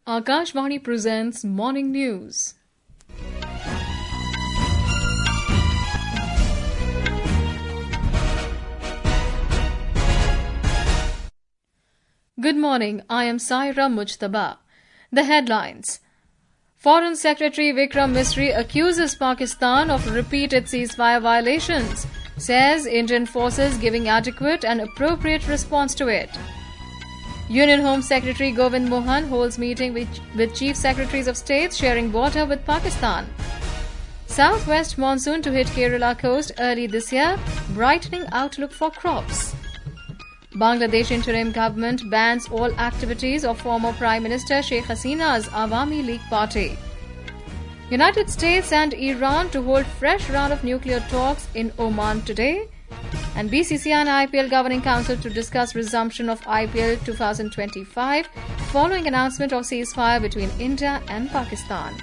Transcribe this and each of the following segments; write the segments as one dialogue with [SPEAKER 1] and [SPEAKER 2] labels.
[SPEAKER 1] Akashvani presents Morning News. Good morning, I am Saira Mujtaba. The headlines. Foreign Secretary Vikram Misri accuses Pakistan of repeated ceasefire violations, says Indian forces giving adequate and appropriate response to it. Union Home Secretary Govind Mohan holds meeting with Chief Secretaries of State sharing border with Pakistan. Southwest monsoon to hit Kerala coast early this year, brightening outlook for crops. Bangladesh interim government bans all activities of former Prime Minister Sheikh Hasina's Awami League party. United States and Iran to hold fresh round of nuclear talks in Oman today. And BCCI and IPL Governing Council to discuss resumption of IPL 2025 following announcement of ceasefire between India and Pakistan.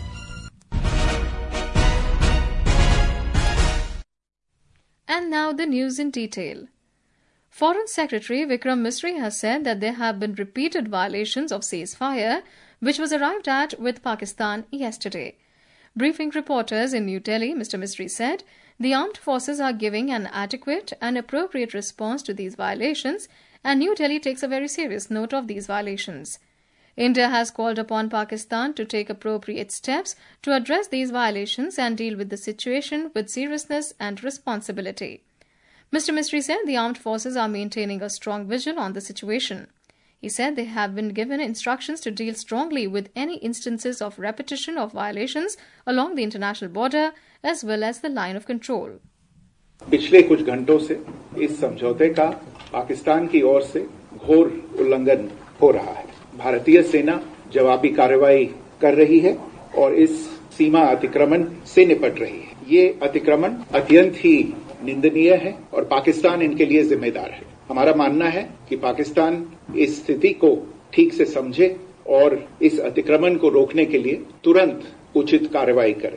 [SPEAKER 1] And now the news in detail. Foreign Secretary Vikram Misri has said that there have been repeated violations of ceasefire, which was arrived at with Pakistan yesterday. Briefing reporters in New Delhi, Mr. Misri said, the armed forces are giving an adequate and appropriate response to these violations, and New Delhi takes a very serious note of these violations. India has called upon Pakistan to take appropriate steps to address these violations and deal with the situation with seriousness and responsibility. Mr. Misri said the armed forces are maintaining a strong vigil on the situation. He said they have been given instructions to deal strongly with any instances of repetition of violations along the international border as well as the line of control.
[SPEAKER 2] पिछले कुछ घंटों से इस समझौते का पाकिस्तान की ओर से घोर उल्लंघन हो रहा है। भारतीय सेना जवाबी कार्रवाई कर रही है और इस सीमा अतिक्रमण से निपट रही है। ये अतिक्रमण अत्यंत ही निंदनीय है और पाकिस्तान इनके लिए जिम्मेदार है। हमारा मानना है कि पाकिस्तान इस स्थिति को ठीक से समझे और इस अतिक्रमण को रोकने के लिए तुरंत उचित कार्रवाई करे।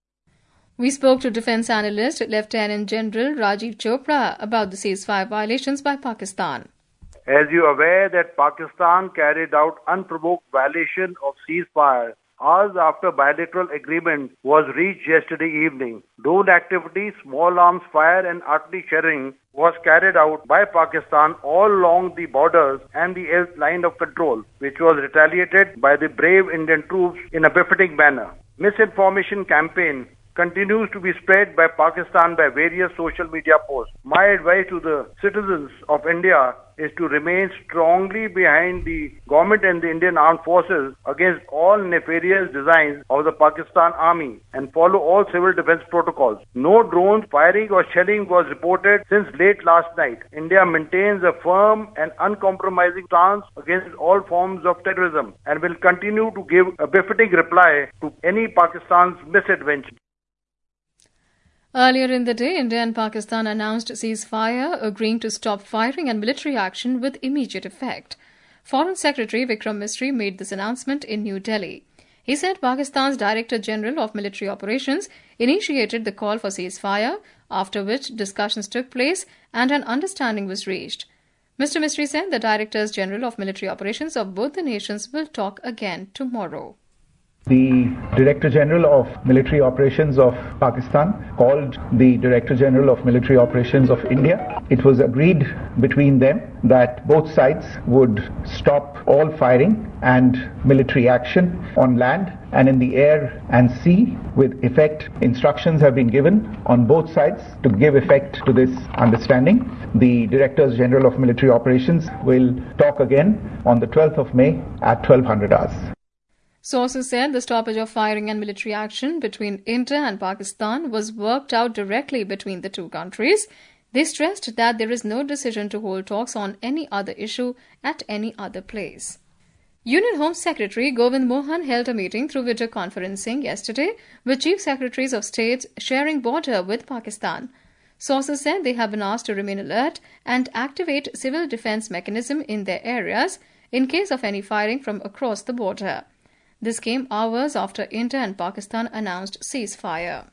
[SPEAKER 1] We spoke to defense analyst Lieutenant General Rajiv Chopra about the ceasefire violations by Pakistan.
[SPEAKER 3] As you are aware that Pakistan carried out unprovoked violation of ceasefire hours after bilateral agreement was reached yesterday evening. Drone activity, small arms fire and artillery shelling was carried out by Pakistan all along the borders and the line of control, which was retaliated by the brave Indian troops in a befitting manner. Misinformation campaign continues to be spread by Pakistan by various social media posts. My advice to the citizens of India is to remain strongly behind the government and the Indian armed forces against all nefarious designs of the Pakistan army and follow all civil defense protocols. No drones firing or shelling was reported since late last night. India maintains a firm and uncompromising stance against all forms of terrorism and will continue to give a befitting reply to any Pakistan's misadventure.
[SPEAKER 1] Earlier in the day, India and Pakistan announced ceasefire, agreeing to stop firing and military action with immediate effect. Foreign Secretary Vikram Misri made this announcement in New Delhi. He said Pakistan's Director General of Military Operations initiated the call for ceasefire, after which discussions took place and an understanding was reached. Mr. Misri said the Directors General of Military Operations of both the nations will talk again tomorrow.
[SPEAKER 4] The Director General of Military Operations of Pakistan called the Director General of Military Operations of India. It was agreed between them that both sides would stop all firing and military action on land and in the air and sea with effect. Instructions have been given on both sides to give effect to this understanding. The Directors General of Military Operations will talk again on the 12th of May at 1200 hours.
[SPEAKER 1] Sources said the stoppage of firing and military action between India and Pakistan was worked out directly between the two countries. They stressed that there is no decision to hold talks on any other issue at any other place. Union Home Secretary Govind Mohan held a meeting through video conferencing yesterday with Chief Secretaries of State sharing border with Pakistan. Sources said they have been asked to remain alert and activate civil defense mechanism in their areas in case of any firing from across the border. This came hours after India and Pakistan announced ceasefire.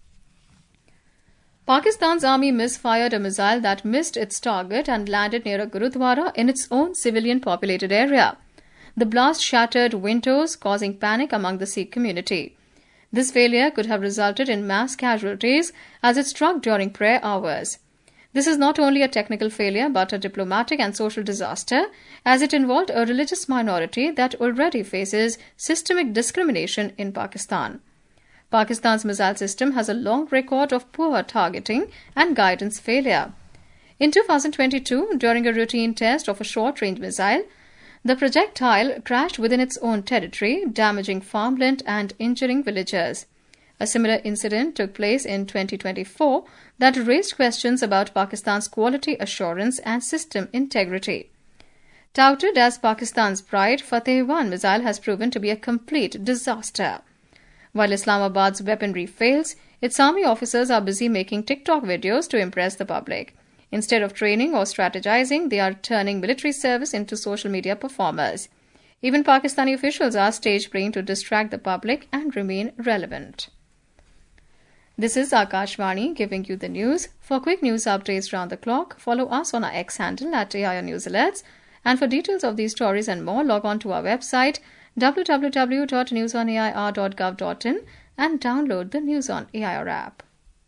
[SPEAKER 1] Pakistan's army misfired a missile that missed its target and landed near a Gurudwara in its own civilian-populated area. the blast shattered windows, causing panic among the Sikh community. This failure could have resulted in mass casualties as it struck during prayer hours. This is not only a technical failure but a diplomatic and social disaster, as it involved a religious minority that already faces systemic discrimination in Pakistan. Pakistan's missile system has a long record of poor targeting and guidance failure. In 2022, during a routine test of a short-range missile, the projectile crashed within its own territory, damaging farmland and injuring villagers. A similar incident took place in 2024 that raised questions about Pakistan's quality assurance and system integrity. Touted as Pakistan's pride, Fateh-1 missile has proven to be a complete disaster. While Islamabad's weaponry fails, its army officers are busy making TikTok videos to impress the public. Instead of training or strategizing, they are turning military service into social media performers. Even Pakistani officials are stage-playing to distract the public and remain relevant. This is Akashvani giving you the news. For quick news updates round the clock, follow us on our X handle at AIR News Alerts. And for details of these stories and more, log on to our website www.newsonair.gov.in and download the News on AIR app.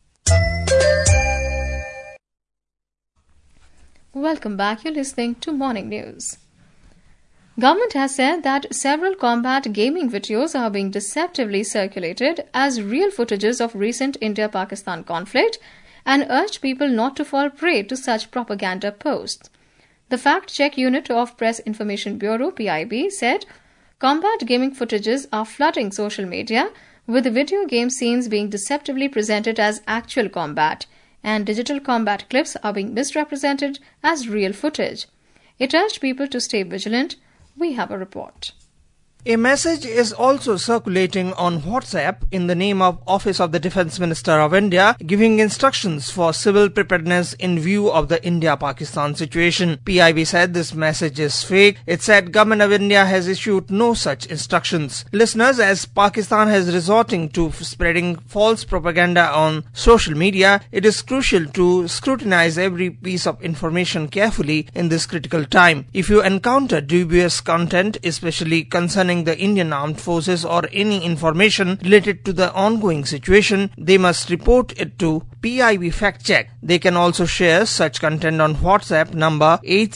[SPEAKER 1] Welcome back. You're listening to Morning News. Government has said that several combat gaming videos are being deceptively circulated as real footages of recent India-Pakistan conflict and urged people not to fall prey to such propaganda posts. The Fact-Check Unit of Press Information Bureau, PIB, said combat gaming footages are flooding social media, with video game scenes being deceptively presented as actual combat, and digital combat clips are being misrepresented as real footage. It urged people to stay vigilant. We have a report.
[SPEAKER 5] A message is also circulating on WhatsApp in the name of Office of the Defence Minister of India, giving instructions for civil preparedness in view of the India-Pakistan situation. PIB said this message is fake. It said Government of India has issued no such instructions. Listeners, as Pakistan has resorting to spreading false propaganda on social media, it is crucial to scrutinize every piece of information carefully in this critical time. If you encounter dubious content, especially concerning the Indian Armed Forces or any information related to the ongoing situation, they must report it to PIB Fact Check. They can also share such content on WhatsApp number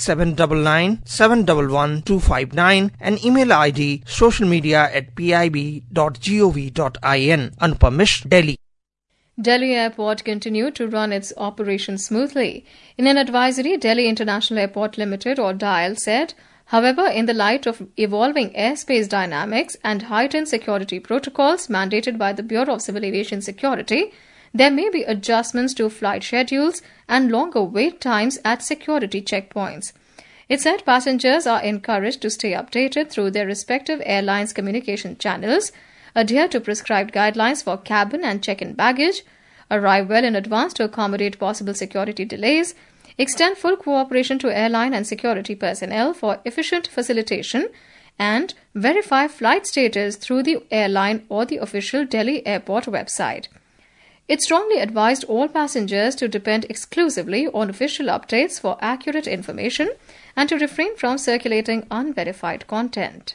[SPEAKER 5] 8799711259 and email ID socialmedia@pib.gov.in. Unpermished, Delhi.
[SPEAKER 1] Delhi Airport continued to run its operation smoothly. In an advisory, Delhi International Airport Limited or DIAL said, however, in the light of evolving airspace dynamics and heightened security protocols mandated by the Bureau of Civil Aviation Security, there may be adjustments to flight schedules and longer wait times at security checkpoints. It said passengers are encouraged to stay updated through their respective airlines' communication channels, adhere to prescribed guidelines for cabin and check-in baggage, arrive well in advance to accommodate possible security delays, extend full cooperation to airline and security personnel for efficient facilitation, and verify flight status through the airline or the official Delhi Airport website. It strongly advised all passengers to depend exclusively on official updates for accurate information and to refrain from circulating unverified content.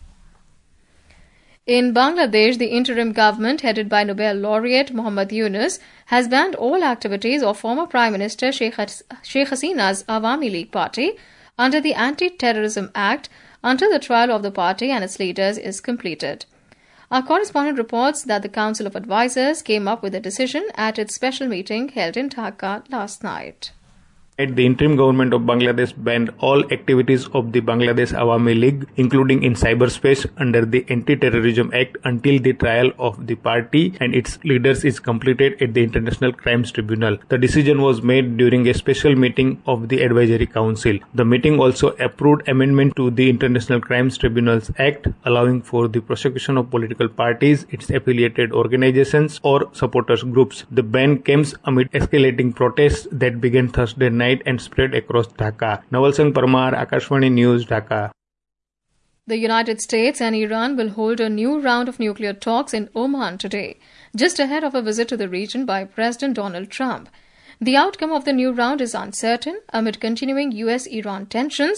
[SPEAKER 1] In Bangladesh, the interim government headed by Nobel laureate Muhammad Yunus has banned all activities of former Prime Minister Sheikh Hasina's Awami League party under the Anti-Terrorism Act until the trial of the party and its leaders is completed. Our correspondent reports that the Council of Advisors came up with a decision at its special meeting held in Dhaka last night.
[SPEAKER 6] The interim government of Bangladesh banned all activities of the Bangladesh Awami League, including in cyberspace, under the Anti-Terrorism Act until the trial of the party and its leaders is completed at the International Crimes Tribunal. The decision was made during a special meeting of the Advisory Council. The meeting also approved amendment to the International Crimes Tribunals Act, allowing for the prosecution of political parties, its affiliated organizations or supporters groups. The ban comes amid escalating protests that began Thursday night and spread across Dhaka. Naval Singh Parmar, Akashvani News, Dhaka.
[SPEAKER 1] The United States and Iran will hold a new round of nuclear talks in Oman today, just ahead of a visit to the region by President Donald Trump. The outcome of the new round is uncertain amid continuing US-Iran tensions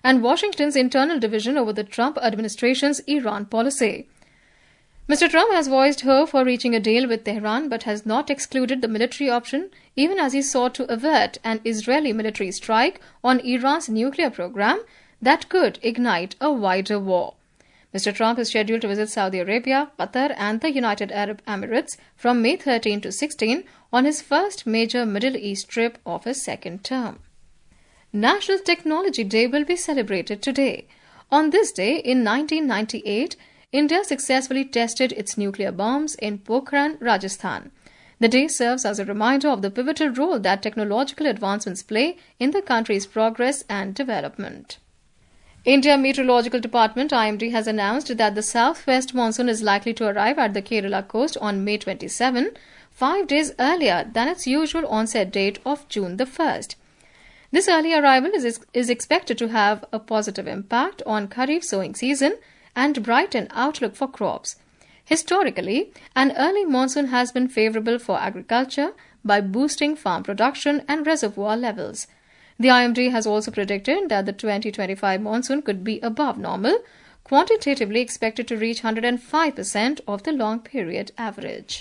[SPEAKER 1] and Washington's internal division over the Trump administration's Iran policy. Mr. Trump has voiced hope for reaching a deal with Tehran but has not excluded the military option, even as he sought to avert an Israeli military strike on Iran's nuclear program that could ignite a wider war. Mr. Trump is scheduled to visit Saudi Arabia, Qatar and the United Arab Emirates from May 13 to 16 on his first major Middle East trip of his second term. National Technology Day will be celebrated today. On this day, in 1998, India successfully tested its nuclear bombs in Pokhran, Rajasthan. The day serves as a reminder of the pivotal role that technological advancements play in the country's progress and development. India Meteorological Department IMD has announced that the southwest monsoon is likely to arrive at the Kerala coast on May 27, 5 days earlier than its usual onset date of June the 1st. This early arrival is expected to have a positive impact on Kharif sowing season and brighten outlook for crops. Historically, an early monsoon has been favorable for agriculture by boosting farm production and reservoir levels. The IMD has also predicted that the 2025 monsoon could be above normal, quantitatively expected to reach 105% of the long period average.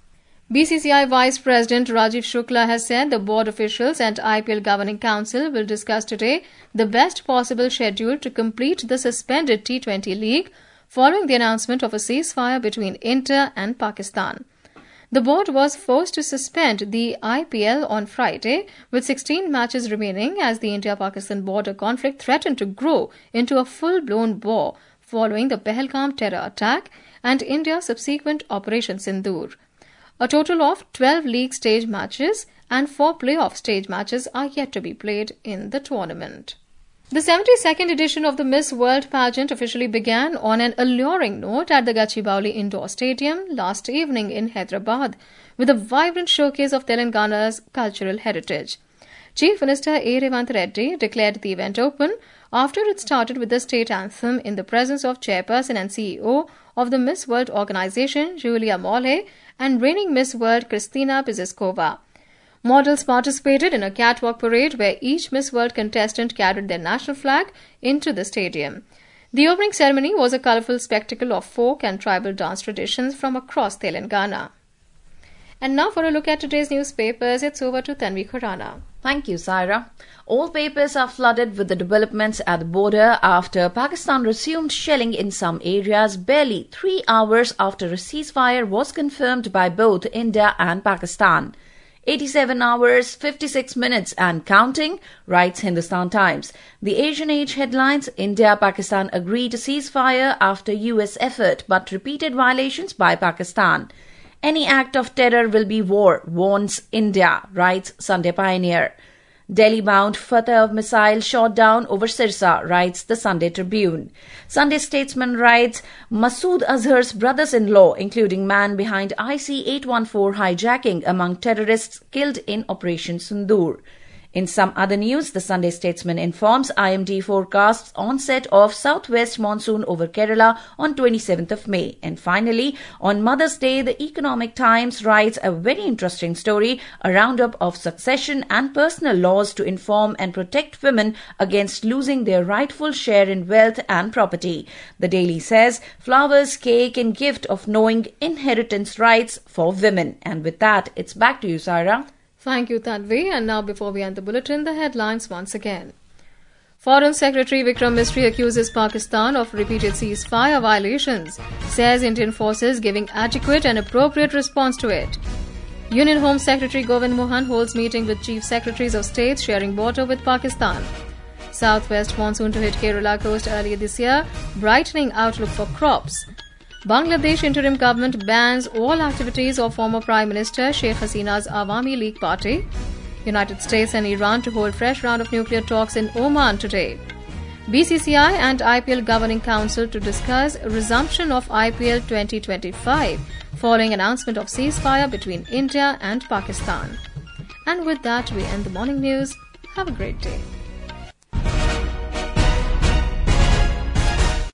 [SPEAKER 1] BCCI Vice President Rajiv Shukla has said the board officials and IPL Governing Council will discuss today the best possible schedule to complete the suspended T20 League following the announcement of a ceasefire between India and Pakistan. The board was forced to suspend the IPL on Friday, with 16 matches remaining as the India-Pakistan border conflict threatened to grow into a full-blown war following the Pahalgam terror attack and India's subsequent Operation Sindoor. A total of 12 league stage matches and 4 playoff stage matches are yet to be played in the tournament. The 72nd edition of the Miss World pageant officially began on an alluring note at the Gachibowli Indoor Stadium last evening in Hyderabad, with a vibrant showcase of Telangana's cultural heritage. Chief Minister A. Revant Reddy declared the event open after it started with the state anthem in the presence of Chairperson and CEO of the Miss World organization, Julia Molle, and reigning Miss World Kristina Piziskova. Models participated in a catwalk parade where each Miss World contestant carried their national flag into the stadium. The opening ceremony was a colourful spectacle of folk and tribal dance traditions from across Telangana. And now for a look at today's newspapers, it's over to Tanvi Khurana.
[SPEAKER 7] Thank you, Saira. All papers are flooded with the developments at the border after Pakistan resumed shelling in some areas barely 3 hours after a ceasefire was confirmed by both India and Pakistan. 87 hours, 56 minutes and counting, writes Hindustan Times. The Asian Age headlines, India-Pakistan agreed to ceasefire after US effort but repeated violations by Pakistan. Any act of terror will be war, warns India, writes Sunday Pioneer. Delhi-bound Fateh missile shot down over Sirsa, writes the Sunday Tribune. Sunday Statesman writes, Masood Azhar's brothers-in-law, including man behind IC-814 hijacking among terrorists killed in Operation Sindoor. In some other news, the Sunday Statesman informs IMD forecasts onset of southwest monsoon over Kerala on 27th of May. And finally, on Mother's Day, the Economic Times writes a very interesting story, a roundup of succession and personal laws to inform and protect women against losing their rightful share in wealth and property. The Daily says, flowers, cake and gift of knowing inheritance rights for women. And with that, it's back to you, Saira.
[SPEAKER 1] Thank you, Tanvi. And now, before we end the bulletin, the headlines once again. Foreign Secretary Vikram Misri accuses Pakistan of repeated ceasefire violations, says Indian forces giving adequate and appropriate response to it. Union Home Secretary Govind Mohan holds meeting with Chief Secretaries of States sharing border with Pakistan. Southwest monsoon to hit Kerala coast earlier this year, brightening outlook for crops. Bangladesh interim government bans all activities of former Prime Minister Sheikh Hasina's Awami League party. United States and Iran to hold fresh round of nuclear talks in Oman today. BCCI and IPL Governing Council to discuss resumption of IPL 2025 following announcement of ceasefire between India and Pakistan. And with that, we end the morning news. Have a great day.